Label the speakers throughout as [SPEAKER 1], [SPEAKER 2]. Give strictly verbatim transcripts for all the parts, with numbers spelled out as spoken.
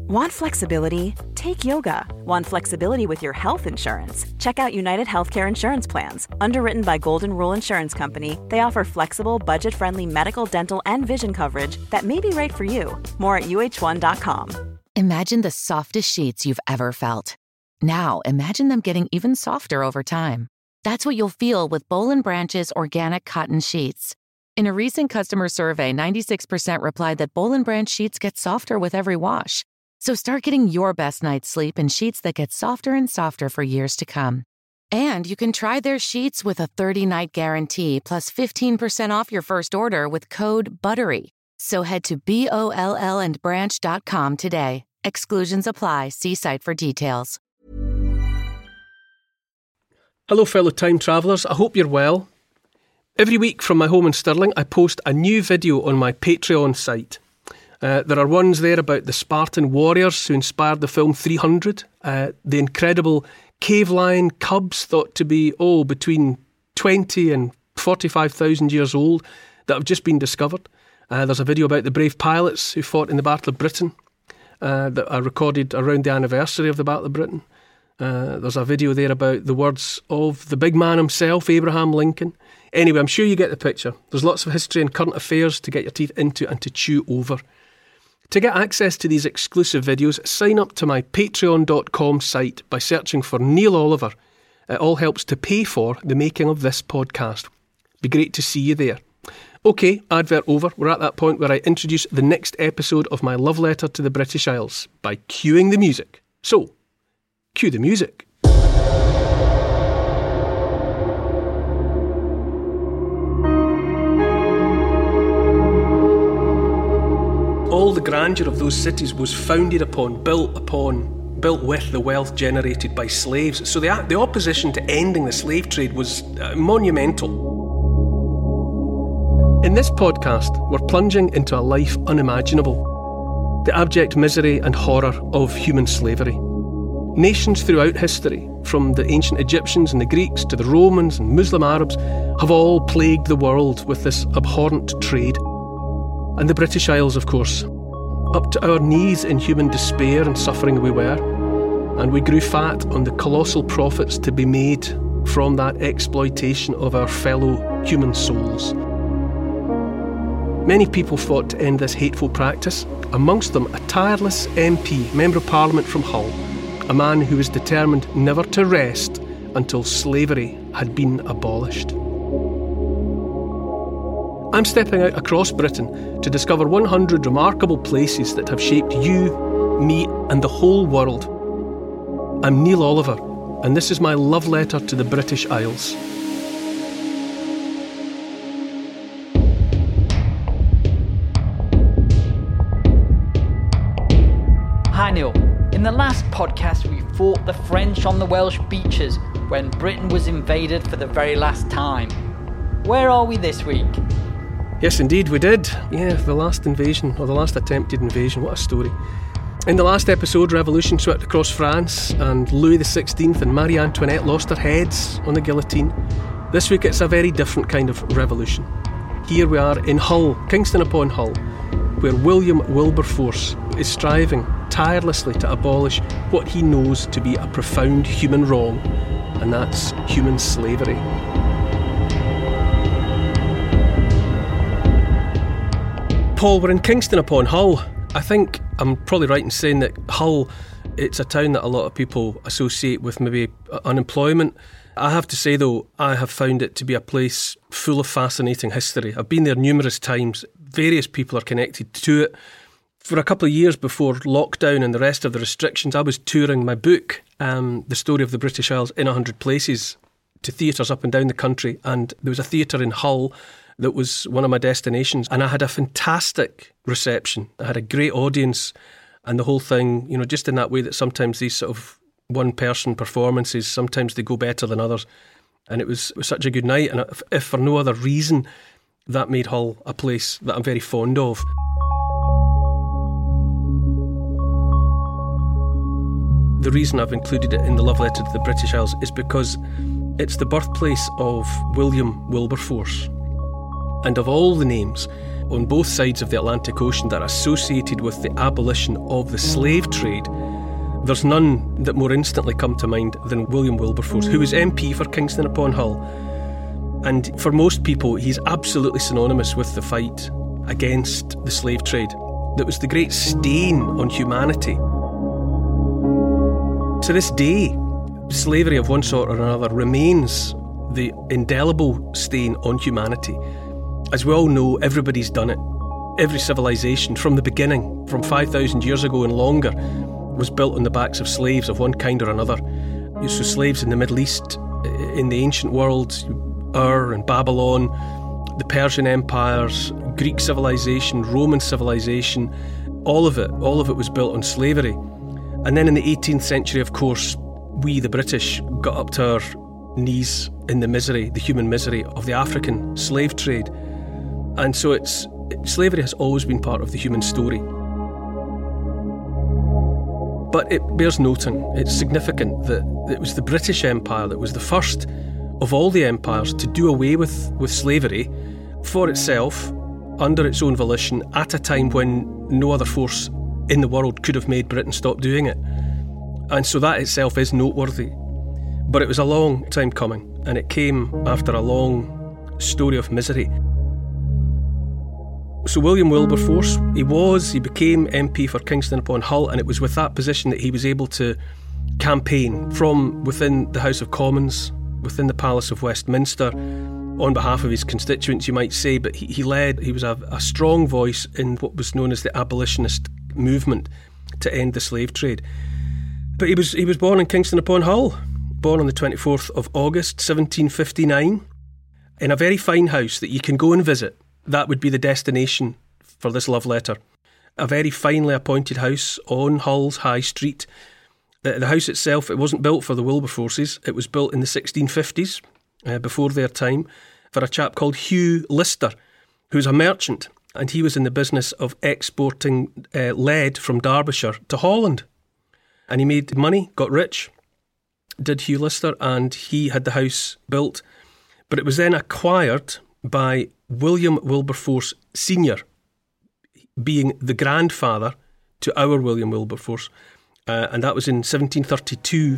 [SPEAKER 1] Want flexibility? Take yoga. Want flexibility with your health insurance? Check out United Healthcare Insurance Plans. Underwritten by Golden Rule Insurance Company, they offer flexible, budget-friendly medical, dental, and vision coverage that may be right for you. More at U H one dot com.
[SPEAKER 2] Imagine the softest sheets you've ever felt. Now, imagine them getting even softer over time. That's what you'll feel with Boll and Branch's organic cotton sheets. In a recent customer survey, ninety-six percent replied that Boll and Branch sheets get softer with every wash. So start getting your best night's sleep in sheets that get softer and softer for years to come. And you can try their sheets with a thirty-night guarantee plus fifteen percent off your first order with code BUTTERY. So head to B O L L and branch dot com today. Exclusions apply. See site for details.
[SPEAKER 3] Hello fellow time travellers, I hope you're well. Every week from my home in Stirling, I post a new video on my Patreon site. Uh, there are ones there about the Spartan warriors who inspired the film three hundred, uh, the incredible cave lion cubs thought to be, oh, between twenty and forty-five thousand years old that have just been discovered. Uh, there's a video about the brave pilots who fought in the Battle of Britain uh, that I recorded around the anniversary of the Battle of Britain. Uh, there's a video there about the words of the big man himself, Abraham Lincoln. Anyway, I'm sure you get the picture. There's lots of history and current affairs to get your teeth into and to chew over. To get access to these exclusive videos, sign up to my patreon dot com site by searching for Neil Oliver. It all helps to pay for the making of this podcast. Be great to see you there. OK, advert over. We're at that point where I introduce the next episode of my love letter to the British Isles by cueing the music. So, cue the music. All the grandeur of those cities was founded upon, built upon, built with the wealth generated by slaves. So the, the opposition to ending the slave trade was uh, monumental. In this podcast, we're plunging into a life unimaginable. The abject misery and horror of human slavery. Nations throughout history, from the ancient Egyptians and the Greeks to the Romans and Muslim Arabs, have all plagued the world with this abhorrent trade. And the British Isles, of course. Up to our knees in human despair and suffering we were, and we grew fat on the colossal profits to be made from that exploitation of our fellow human souls. Many people fought to end this hateful practice, amongst them a tireless M P, Member of Parliament from Hull, a man who was determined never to rest until slavery had been abolished. I'm stepping out across Britain to discover one hundred remarkable places that have shaped you, me, and the whole world. I'm Neil Oliver, and this is my love letter to the British Isles.
[SPEAKER 4] Hi Neil. In the last podcast we fought the French on the Welsh beaches when Britain was invaded for the very last time. Where are we this week?
[SPEAKER 3] Yes, indeed, we did. Yeah, the last invasion, or the last attempted invasion. What a story. In the last episode, revolution swept across France, and Louis the sixteenth and Marie Antoinette lost their heads on the guillotine. This week, it's a very different kind of revolution. Here we are in Hull, Kingston upon Hull, where William Wilberforce is striving tirelessly to abolish what he knows to be a profound human wrong, and that's human slavery. Paul, we're in Kingston upon Hull. I think I'm probably right in saying that Hull, it's a town that a lot of people associate with maybe unemployment. I have to say though, I have found it to be a place full of fascinating history. I've been there numerous times. Various people are connected to it. For a couple of years before lockdown and the rest of the restrictions, I was touring my book, um, The Story of the British Isles in one hundred places, to theatres up and down the country. And there was a theatre in Hull that was one of my destinations, and I had a fantastic reception. I had a great audience, and the whole thing, you know, just in that way that sometimes these sort of one-person performances, sometimes they go better than others. And it was, it was such a good night, and if, if for no other reason, that made Hull a place that I'm very fond of. The reason I've included it in the love letter to the British Isles is because it's the birthplace of William Wilberforce. And of all the names on both sides of the Atlantic Ocean that are associated with the abolition of the slave trade, there's none that more instantly come to mind than William Wilberforce, who was M P for Kingston upon Hull. And for most people, he's absolutely synonymous with the fight against the slave trade. That was the great stain on humanity. To this day, slavery of one sort or another remains the indelible stain on humanity. As we all know, everybody's done it. Every civilization from the beginning, from five thousand years ago and longer, was built on the backs of slaves of one kind or another. So slaves in the Middle East, in the ancient world, Ur and Babylon, the Persian empires, Greek civilization, Roman civilization, all of it, all of it was built on slavery. And then in the eighteenth century, of course, we, the British, got up to our knees in the misery, the human misery of the African slave trade. And so it's slavery has always been part of the human story. But it bears noting, it's significant that it was the British Empire that was the first of all the empires to do away with, with slavery for itself, under its own volition, at a time when no other force in the world could have made Britain stop doing it. And so that itself is noteworthy. But it was a long time coming, and it came after a long story of misery. So William Wilberforce, he was, he became M P for Kingston upon Hull, and it was with that position that he was able to campaign from within the House of Commons, within the Palace of Westminster, on behalf of his constituents, you might say, but he, he led, he was a, a strong voice in what was known as the abolitionist movement to end the slave trade. But he was he was born in Kingston upon Hull, born on the twenty-fourth of August, seventeen fifty-nine, in a very fine house that you can go and visit. That would be the destination for this love letter. A very finely appointed house on Hull's High Street. The, the house itself, it wasn't built for the Wilberforces. It was built in the sixteen fifties, uh, before their time, for a chap called Hugh Lister, who's a merchant, and he was in the business of exporting uh, lead from Derbyshire to Holland. And he made money, got rich, did Hugh Lister, and he had the house built. But it was then acquired by William Wilberforce Senior, being the grandfather to our William Wilberforce, uh, and that was in seventeen thirty-two.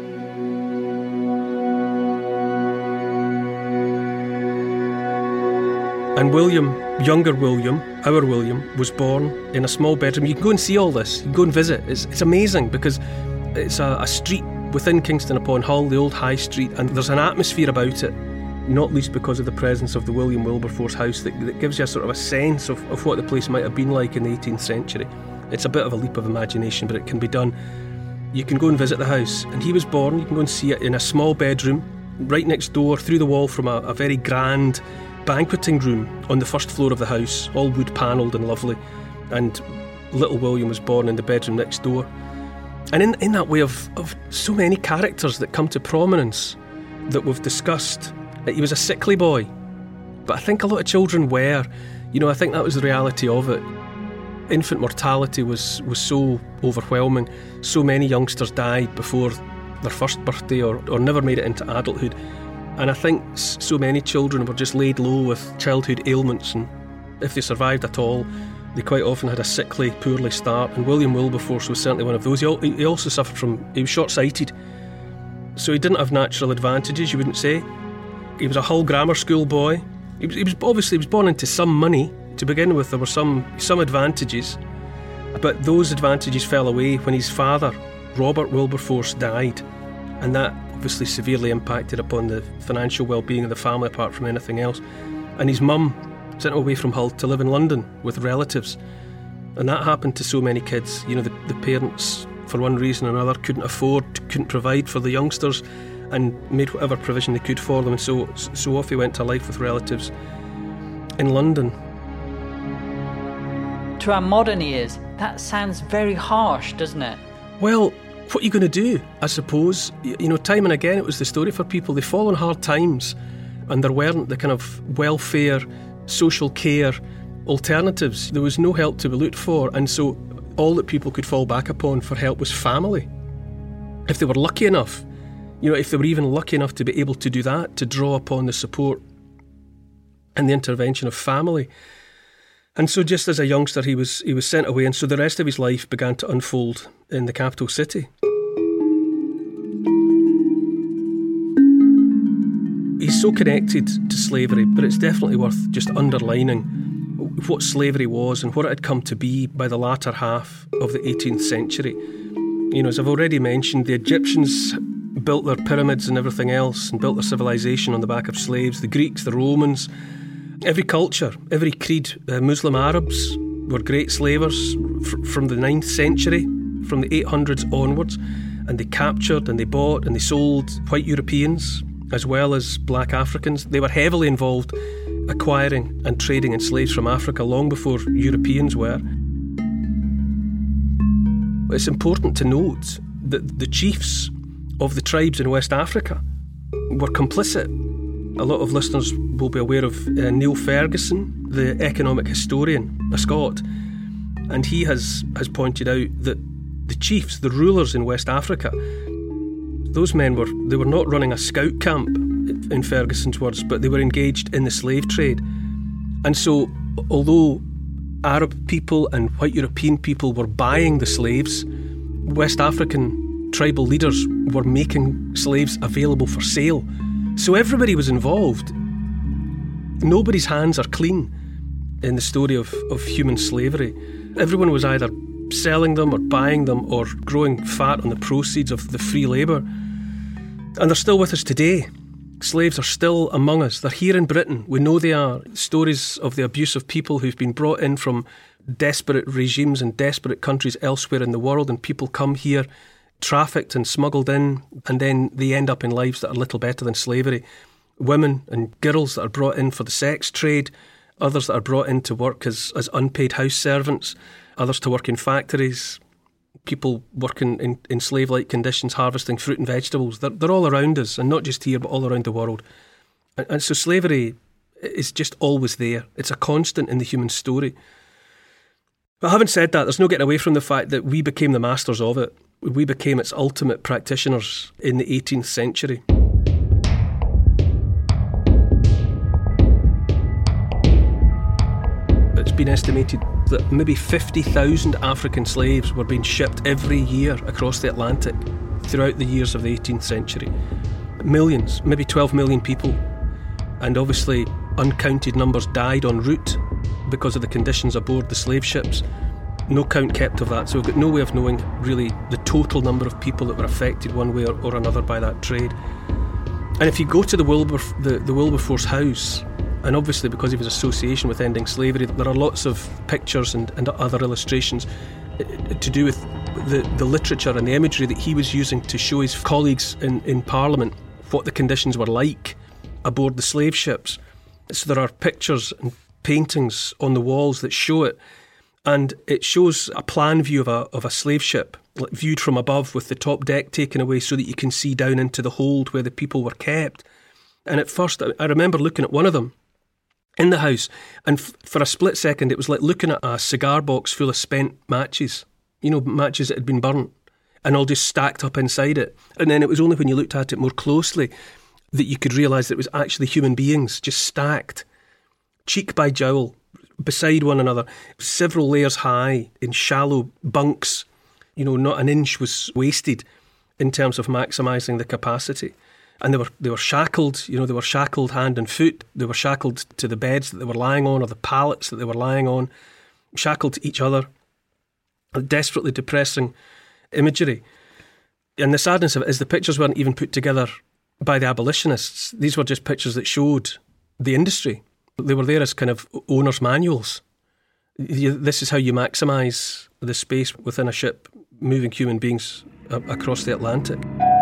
[SPEAKER 3] And William, younger William, our William, was born in a small bedroom. You can go and see all this, you can go and visit. It's, it's amazing because it's a, a street within Kingston upon Hull, the old High Street, and there's an atmosphere about it, not least because of the presence of the William Wilberforce house that, that gives you a sort of a sense of, of what the place might have been like in the eighteenth century. It's a bit of a leap of imagination, but it can be done. You can go and visit the house, and he was born, you can go and see it in a small bedroom, right next door, through the wall from a, a very grand banqueting room on the first floor of the house, all wood panelled and lovely, and little William was born in the bedroom next door. And in, in that way of, of so many characters that come to prominence that we've discussed, he was a sickly boy, but I think a lot of children were. You know, I think that was the reality of it. Infant mortality was, was so overwhelming. So many youngsters died before their first birthday or, or never made it into adulthood. And I think so many children were just laid low with childhood ailments, and if they survived at all, they quite often had a sickly, poorly start. And William Wilberforce was certainly one of those. He, he also suffered from, he was short-sighted, so he didn't have natural advantages, you wouldn't say. He was a Hull Grammar School boy. He was, he was obviously he was born into some money to begin with. There were some some advantages, but those advantages fell away when his father, Robert Wilberforce, died, and that obviously severely impacted upon the financial well-being of the family, apart from anything else. And his mum sent him away from Hull to live in London with relatives, and that happened to so many kids. You know, the, the parents, for one reason or another, couldn't afford, couldn't provide for the youngsters, and made whatever provision they could for them, and so so off he went to life with relatives in London.
[SPEAKER 4] To our modern ears, that sounds very harsh, doesn't it?
[SPEAKER 3] Well, what are you going to do, I suppose? You know, time and again it was the story for people. They fall on hard times, and there weren't the kind of welfare, social care alternatives. There was no help to be looked for, and so all that people could fall back upon for help was family. If they were lucky enough, you know, if they were even lucky enough to be able to do that, to draw upon the support and the intervention of family. And so just as a youngster, he was he was sent away, and so the rest of his life began to unfold in the capital city. He's so connected to slavery, but it's definitely worth just underlining what slavery was and what it had come to be by the latter half of the eighteenth century. You know, as I've already mentioned, the Egyptians built their pyramids and everything else and built their civilization on the back of slaves. The Greeks, the Romans, every culture, every creed, uh, Muslim Arabs were great slavers f- from the ninth century, from the eight hundreds onwards, and they captured and they bought and they sold white Europeans as well as black Africans. They were heavily involved acquiring and trading in slaves from Africa long before Europeans were. It's important to note that the chiefs of the tribes in West Africa were complicit. A lot of listeners will be aware of uh, Neil Ferguson, the economic historian, a Scot, and he has, has pointed out that the chiefs, the rulers in West Africa, those men were they were not running a scout camp, in Ferguson's words, but they were engaged in the slave trade. And so, although Arab people and white European people were buying the slaves, West African tribal leaders were making slaves available for sale. So everybody was involved. Nobody's hands are clean in the story of, of human slavery. Everyone was either selling them or buying them or growing fat on the proceeds of the free labour. And they're still with us today. Slaves are still among us. They're here in Britain. We know they are. Stories of the abuse of people who've been brought in from desperate regimes and desperate countries elsewhere in the world, and people come here, trafficked and smuggled in, and then they end up in lives that are little better than slavery. Women and girls that are brought in for the sex trade, others that are brought in to work as, as unpaid house servants, others to work in factories, people working in, in slave-like conditions, harvesting fruit and vegetables. They're, they're all around us, and not just here, but all around the world. And, and so slavery is just always there. It's a constant in the human story. But having said that, there's no getting away from the fact that we became the masters of it. We became its ultimate practitioners in the eighteenth century. It's been estimated that maybe fifty thousand African slaves were being shipped every year across the Atlantic throughout the years of the eighteenth century. Millions, maybe twelve million people. And obviously uncounted numbers died en route because of the conditions aboard the slave ships. No count kept of that, so we've got no way of knowing really the total number of people that were affected one way or, or another by that trade. And if you go to the, Wilberf- the, the Wilberforce house, and obviously because of his association with ending slavery, there are lots of pictures and, and other illustrations to do with the, the literature and the imagery that he was using to show his colleagues in, in Parliament what the conditions were like aboard the slave ships. So there are pictures and paintings on the walls that show it, and it shows a plan view of a of a slave ship, like viewed from above with the top deck taken away so that you can see down into the hold where the people were kept. And at first, I remember looking at one of them in the house, and f- for a split second it was like looking at a cigar box full of spent matches, you know, matches that had been burnt, and all just stacked up inside it. And then it was only when you looked at it more closely that you could realise that it was actually human beings just stacked, cheek by jowl, beside one another, several layers high in shallow bunks. You know, not an inch was wasted in terms of maximising the capacity. And they were they were shackled, you know, they were shackled hand and foot. They were shackled to the beds that they were lying on or the pallets that they were lying on, shackled to each other. A desperately depressing imagery. And the sadness of it is the pictures weren't even put together by the abolitionists. These were just pictures that showed the industry. They were there as kind of owner's manuals. This is how you maximise the space within a ship moving human beings across the Atlantic.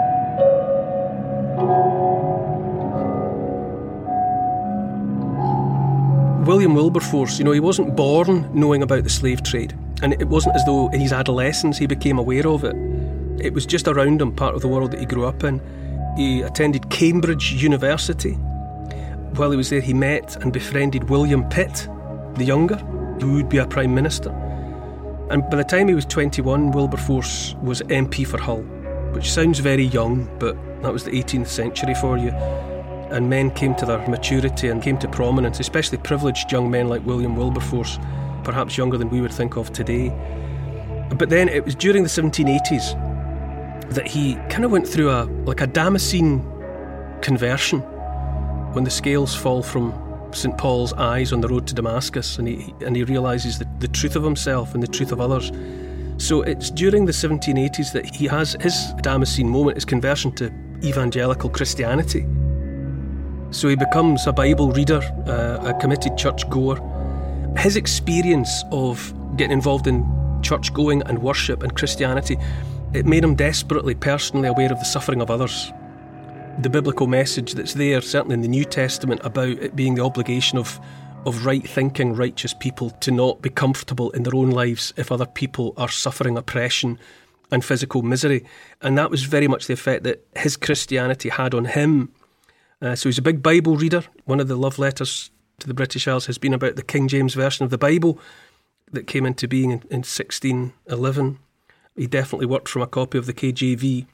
[SPEAKER 3] William Wilberforce, you know, he wasn't born knowing about the slave trade, and it wasn't as though in his adolescence he became aware of it. It was just around him, part of the world that he grew up in. He attended Cambridge University. While he was there, he met and befriended William Pitt, the younger, who would be a Prime Minister. And by the time he was twenty-one, Wilberforce was M P for Hull, which sounds very young, but that was the eighteenth century for you. and men came to their maturity and came to prominence, especially privileged young men like William Wilberforce, perhaps younger than we would think of today. But then it was during the seventeen eighties that he kind of went through a like a Damascene conversion, when the scales fall from Saint Paul's eyes on the road to Damascus, and he and he realises the, the truth of himself and the truth of others. So it's during the seventeen eighties that he has his Damascene moment, his conversion to evangelical Christianity. So he becomes a Bible reader, uh, a committed church goer. His experience of getting involved in church going and worship and Christianity, it made him desperately personally aware of the suffering of others. The biblical message that's there, certainly in the New Testament, about it being the obligation of, of right-thinking, righteous people to not be comfortable in their own lives if other people are suffering oppression and physical misery. And that was very much the effect that his Christianity had on him. Uh, so he's a big Bible reader. One of the love letters to the British Isles has been about the King James Version of the Bible that came into being in, in sixteen eleven. He definitely worked from a copy of the K J V.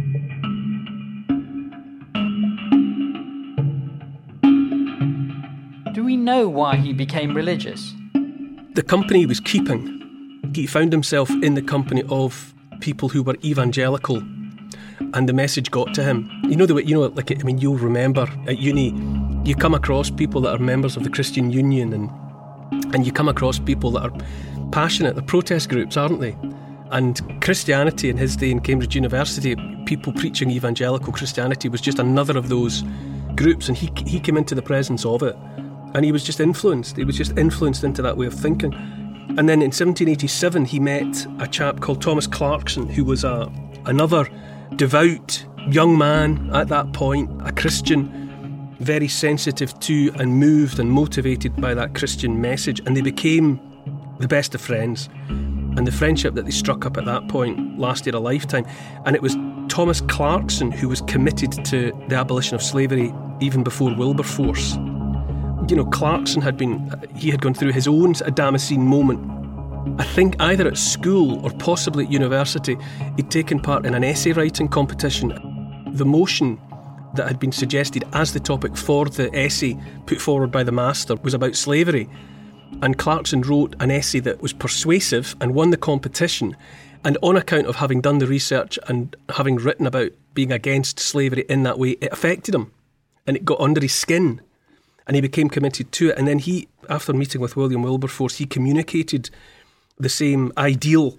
[SPEAKER 4] Do we know why he became religious?
[SPEAKER 3] The company he was keeping, he found himself in the company of people who were evangelical, and the message got to him. You know the way, you know, like I mean, you'll remember at uni, you come across people that are members of the Christian Union, and and you come across people that are passionate. They're protest groups, aren't they? And Christianity in his day in Cambridge University, people preaching evangelical Christianity was just another of those groups, and he he came into the presence of it, and he was just influenced. He was just influenced into that way of thinking. And then in seventeen eighty-seven, he met a chap called Thomas Clarkson, who was a another devout young man at that point, a Christian, very sensitive to and moved and motivated by that Christian message, and they became the best of friends. And the friendship that they struck up at that point lasted a lifetime. And it was Thomas Clarkson who was committed to the abolition of slavery even before Wilberforce. You know, Clarkson had been, he had gone through his own Damascene moment. I think either at school or possibly at university, he'd taken part in an essay writing competition. The motion that had been suggested as the topic for the essay put forward by the master was about slavery. And Clarkson wrote an essay that was persuasive and won the competition. And on account of having done the research and having written about being against slavery in that way, it affected him. And it got under his skin. And he became committed to it. And then he, after meeting with William Wilberforce, he communicated the same ideal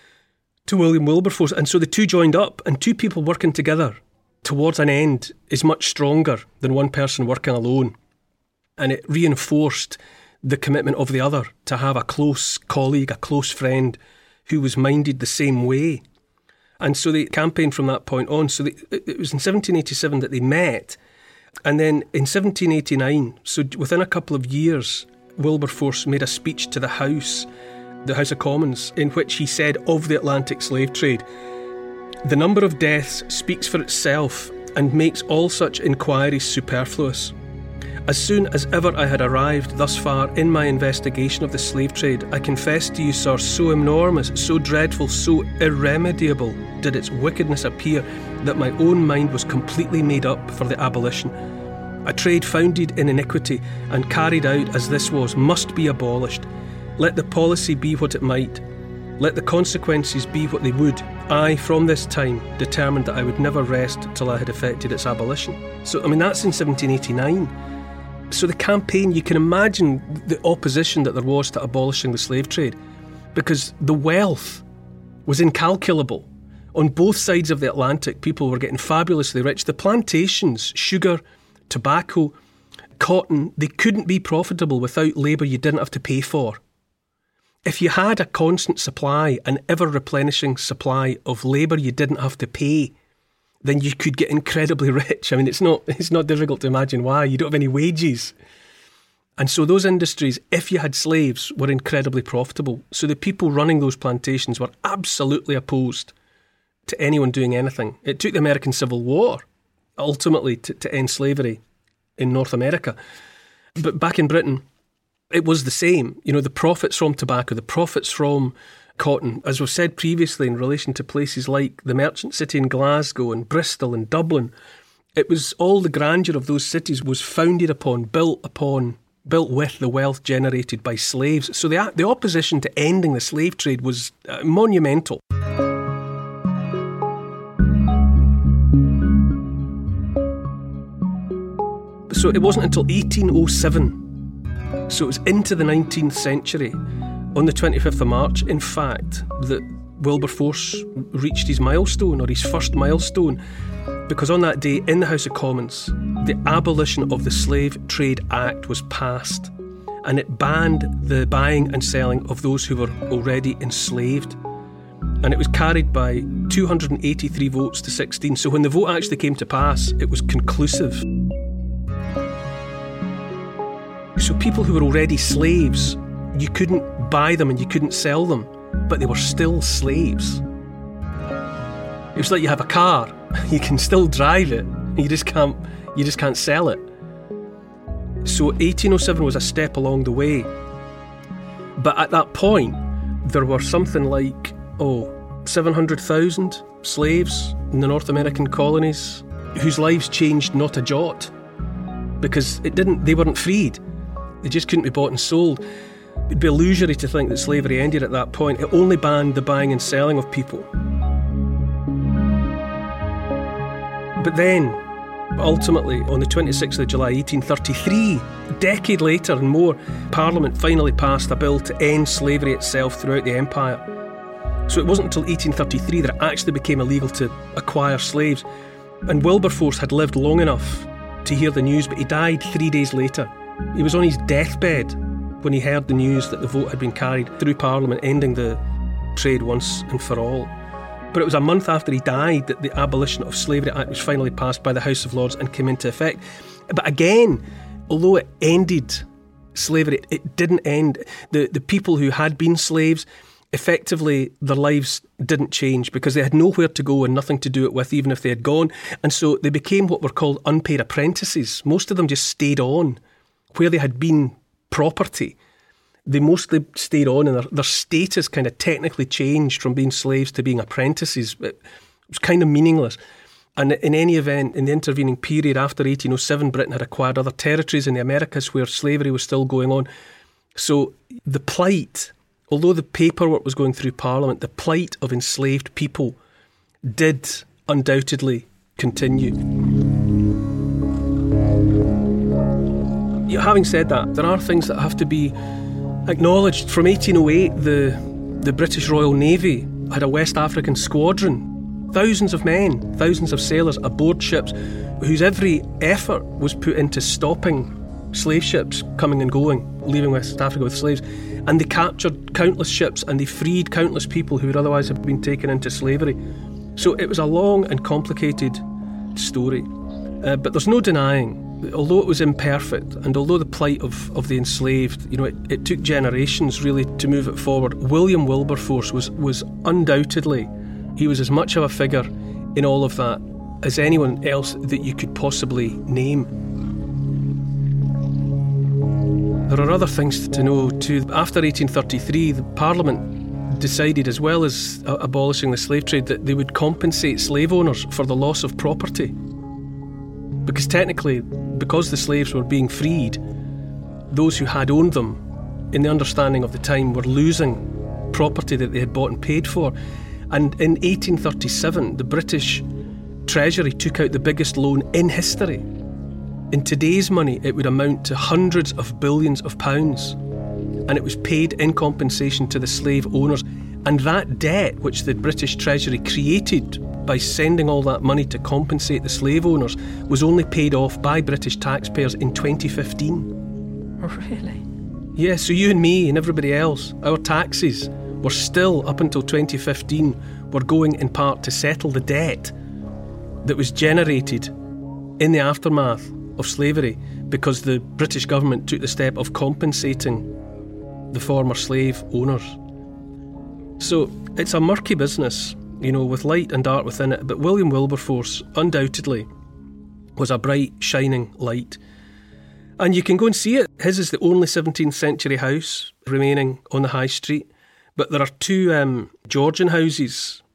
[SPEAKER 3] to William Wilberforce. And so the two joined up, and two people working together towards an end is much stronger than one person working alone. And it reinforced the commitment of the other to have a close colleague, a close friend who was minded the same way. And so they campaigned from that point on. So they, it was in seventeen eighty-seven that they met. And then in seventeen eighty-nine, so within a couple of years, Wilberforce made a speech to the House, the House of Commons, in which he said of the Atlantic slave trade, "The number of deaths speaks for itself and makes all such inquiries superfluous. As soon as ever I had arrived thus far in my investigation of the slave trade, I confess to you, sir, so enormous, so dreadful, so irremediable did its wickedness appear, that my own mind was completely made up for the abolition. A trade founded in iniquity and carried out as this was must be abolished. Let the policy be what it might, let the consequences be what they would, I, from this time, determined that I would never rest till I had effected its abolition." So, I mean, that's in seventeen eighty-nine. So the campaign, you can imagine the opposition that there was to abolishing the slave trade, because the wealth was incalculable. On both sides of the Atlantic, people were getting fabulously rich. The plantations, sugar, tobacco, cotton, they couldn't be profitable without labour you didn't have to pay for. If you had a constant supply, an ever-replenishing supply of labour you didn't have to pay, then you could get incredibly rich. I mean, it's not it's not difficult to imagine why. You don't have any wages. And so those industries, if you had slaves, were incredibly profitable. So the people running those plantations were absolutely opposed to anyone doing anything. It took the American Civil War, ultimately, to, to end slavery in North America. But back in Britain, it was the same. You know, the profits from tobacco, the profits from cotton, as we've said previously in relation to places like the Merchant City in Glasgow and Bristol and Dublin, It was all the grandeur of those cities was founded upon, built upon, built with the wealth generated by slaves. So the, the opposition to ending the slave trade was uh, monumental. So it wasn't until eighteen oh seven, so it was into the nineteenth century, on the twenty-fifth of March, in fact, that Wilberforce reached his milestone, or his first milestone, because on that day in the House of Commons, the Abolition of the Slave Trade Act was passed, and it banned the buying and selling of those who were already enslaved. And it was carried by two hundred eighty-three votes to sixteen. So when the vote actually came to pass, it was conclusive. So people who were already slaves, you couldn't buy them and you couldn't sell them, but they were still slaves. It was like you have a car, you can still drive it, you just can't, you just can't sell it. So eighteen oh seven was a step along the way. But at that point, there were something like, oh, seven hundred thousand slaves in the North American colonies whose lives changed not a jot, because it didn't, they weren't freed. They just couldn't be bought and sold. It'd be illusory to think that slavery ended at that point. It only banned the buying and selling of people. But then, ultimately, on the twenty-sixth of July eighteen thirty-three, a decade later and more, Parliament finally passed a bill to end slavery itself throughout the empire. So it wasn't until eighteen thirty-three that it actually became illegal to acquire slaves. And Wilberforce had lived long enough to hear the news, but he died three days later. He was on his deathbed when he heard the news that the vote had been carried through Parliament, ending the trade once and for all. But it was a month after he died that the Abolition of Slavery Act was finally passed by the House of Lords and came into effect. But again, although it ended slavery, it didn't end. The, the people who had been slaves, effectively their lives didn't change because they had nowhere to go and nothing to do it with, even if they had gone. And so they became what were called unpaid apprentices. Most of them just stayed on where they had been property. They mostly stayed on, and their, their status kind of technically changed from being slaves to being apprentices. It was kind of meaningless. And in any event, in the intervening period after eighteen oh seven, Britain had acquired other territories in the Americas where slavery was still going on. So the plight, although the paperwork was going through Parliament, the plight of enslaved people did undoubtedly continue. Having said that, there are things that have to be acknowledged. From eighteen oh eight, the, the British Royal Navy had a West African squadron, thousands of men, thousands of sailors aboard ships, whose every effort was put into stopping slave ships coming and going, leaving West Africa with slaves. And they captured countless ships and they freed countless people who would otherwise have been taken into slavery. So it was a long and complicated story. Uh, but there's no denying, although it was imperfect, and although the plight of, of the enslaved, you know, it, it took generations really to move it forward, William Wilberforce was, was undoubtedly, he was as much of a figure in all of that as anyone else that you could possibly name. There are other things to know too. After eighteen thirty-three, the Parliament decided, as well as uh, abolishing the slave trade, that they would compensate slave owners for the loss of property. Because technically, because the slaves were being freed, those who had owned them, in the understanding of the time, were losing property that they had bought and paid for. And in eighteen thirty-seven, the British Treasury took out the biggest loan in history. In today's money, it would amount to hundreds of billions of pounds. And it was paid in compensation to the slave owners. And that debt, which the British Treasury created by sending all that money to compensate the slave owners, was only paid off by British taxpayers in twenty fifteen.
[SPEAKER 4] Really?
[SPEAKER 3] Yeah, so you and me and everybody else, our taxes were still, up until twenty fifteen, were going in part to settle the debt that was generated in the aftermath of slavery, because the British government took the step of compensating the former slave owners. So it's a murky business, you know, with light and dark within it. But William Wilberforce undoubtedly was a bright, shining light. And you can go and see it. His is the only seventeenth century house remaining on the high street. But there are two um, Georgian houses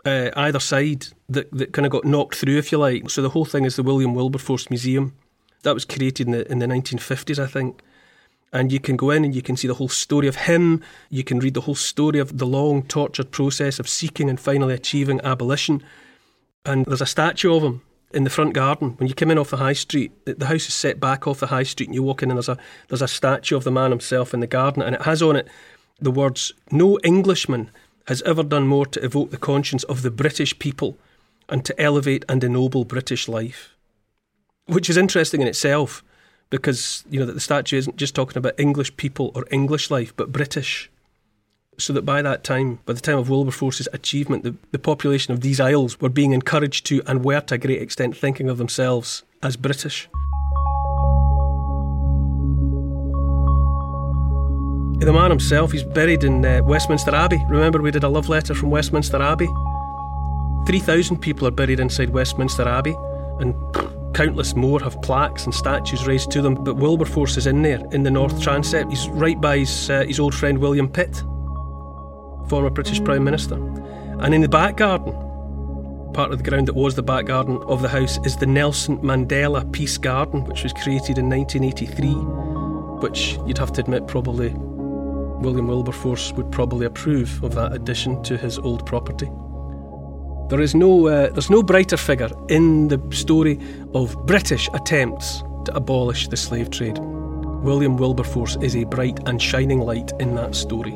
[SPEAKER 3] uh, either side that, that kind of got knocked through, if you like. So the whole thing is the William Wilberforce Museum. That was created in the, in the nineteen fifties, I think. And you can go in and you can see the whole story of him. You can read the whole story of the long, tortured process of seeking and finally achieving abolition. And there's a statue of him in the front garden. When you come in off the high street, the house is set back off the high street, and you walk in and there's a there's a statue of the man himself in the garden, and it has on it the words, "No Englishman has ever done more to evoke the conscience of the British people and to elevate and ennoble British life." Which is interesting in itself, because, you know, that the statue isn't just talking about English people or English life, but British. So that by that time, by the time of Wilberforce's achievement, the, the population of these isles were being encouraged to, and were to a great extent, thinking of themselves as British. The man himself, he's buried in uh, Westminster Abbey. Remember, we did a love letter from Westminster Abbey? three thousand people are buried inside Westminster Abbey, and countless more have plaques and statues raised to them. But Wilberforce is in there, in the North Transept. He's right by his, uh, his old friend William Pitt, former British Prime Minister. And in the back garden, part of the ground that was the back garden of the house, is the Nelson Mandela Peace Garden, which was created in nineteen eighty-three, which you'd have to admit probably William Wilberforce would probably approve of that addition to his old property. There is no, uh, there's no brighter figure in the story of British attempts to abolish the slave trade. William Wilberforce is a bright and shining light in that story.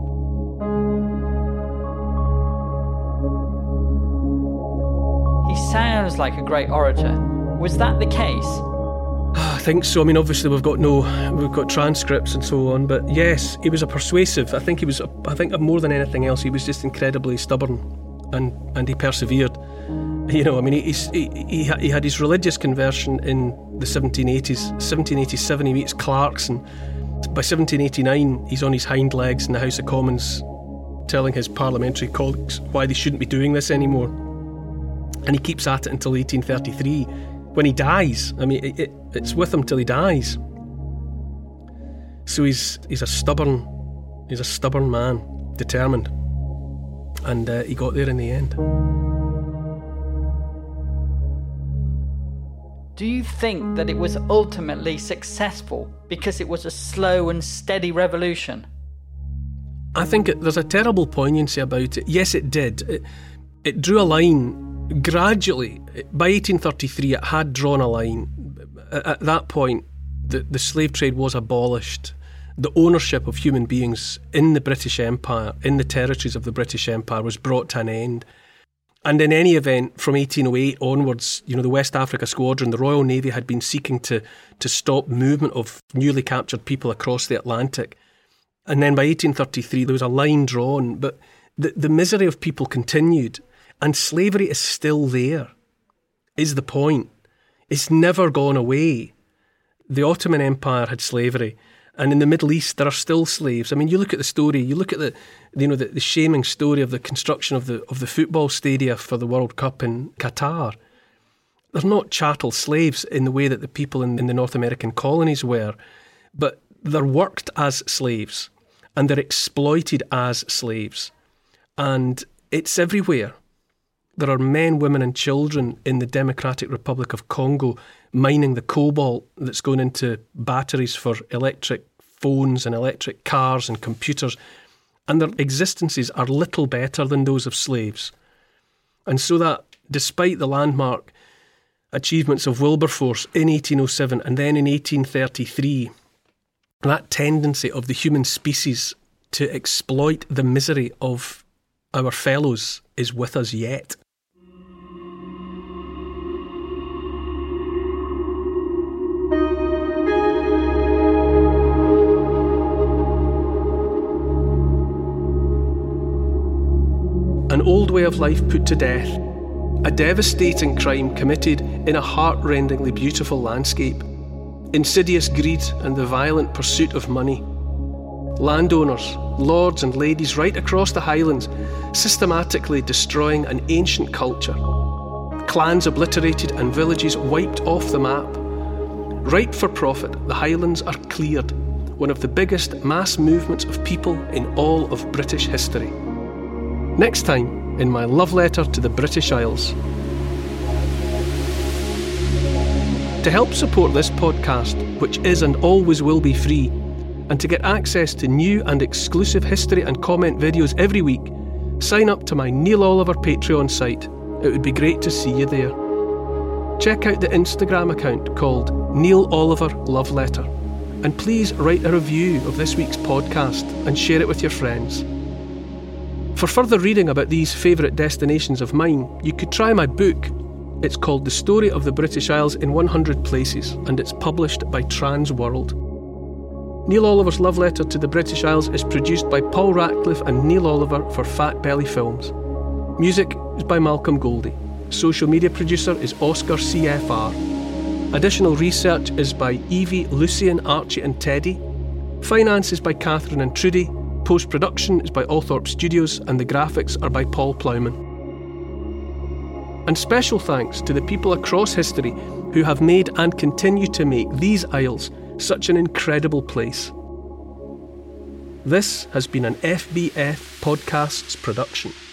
[SPEAKER 4] He sounds like a great orator. Was that the case?
[SPEAKER 3] I think so. I mean, obviously we've got no, we've got transcripts and so on, but yes, he was a persuasive. I think he was. I think more than anything else, he was just incredibly stubborn, and and he persevered. You know, I mean, he he he, he had his religious conversion in the seventeen eighties. seventeen eighty-seven, he meets Clarkson. By seventeen eighty-nine, he's on his hind legs in the House of Commons, telling his parliamentary colleagues why they shouldn't be doing this anymore. And he keeps at it until eighteen thirty-three, when he dies. I mean, it, it, it's with him till he dies. So he's he's a stubborn, he's a stubborn man, determined, and uh, he got there in the end.
[SPEAKER 4] Do you think that it was ultimately successful because it was a slow and steady revolution?
[SPEAKER 3] I think it, there's a terrible poignancy about it. Yes, it did. It, it drew a line gradually. By eighteen thirty-three, it had drawn a line. At, at that point, the, the slave trade was abolished. The ownership of human beings in the British Empire, in the territories of the British Empire, was brought to an end. And in any event, from eighteen oh eight onwards, you know, the West Africa Squadron, the Royal Navy had been seeking to, to stop movement of newly captured people across the Atlantic. And then by eighteen thirty-three, there was a line drawn, but the, the misery of people continued, and slavery is still there, is the point. It's never gone away. The Ottoman Empire had slavery, and in the Middle East, there are still slaves. I mean, you look at the story, you look at the, you know, the, the shaming story of the construction of the of the football stadia for the World Cup in Qatar. They're not chattel slaves in the way that the people in, in the North American colonies were, but they're worked as slaves, and they're exploited as slaves. And it's everywhere. There are men, women and children in the Democratic Republic of Congo mining the cobalt that's going into batteries for electric phones and electric cars and computers, and their existences are little better than those of slaves. And so that, despite the landmark achievements of Wilberforce in eighteen oh seven and then in eighteen thirty-three, that tendency of the human species to exploit the misery of our fellows is with us yet. An old way of life put to death, a devastating crime committed in a heart-rendingly beautiful landscape, insidious greed and the violent pursuit of money. Landowners, lords and ladies right across the Highlands systematically destroying an ancient culture. Clans obliterated and villages wiped off the map. Ripe for profit, the Highlands are cleared, one of the biggest mass movements of people in all of British history. Next time in my love letter to the British Isles. To help support this podcast, which is and always will be free, and to get access to new and exclusive history and comment videos every week, sign up to my Neil Oliver Patreon site. It would be great to see you there. Check out the Instagram account called Neil Oliver Love Letter, and please write a review of this week's podcast and share it with your friends. For further reading about these favourite destinations of mine, you could try my book. It's called The Story of the British Isles in one hundred Places, and it's published by Transworld. Neil Oliver's Love Letter to the British Isles is produced by Paul Ratcliffe and Neil Oliver for Fat Belly Films. Music is by Malcolm Goldie. Social media producer is Oscar C F R. Additional research is by Evie, Lucian, Archie and Teddy. Finance is by Catherine and Trudy. Post-production is by Althorpe Studios, and the graphics are by Paul Plowman. And special thanks to the people across history who have made and continue to make these Isles such an incredible place. This has been an F B F Podcasts production.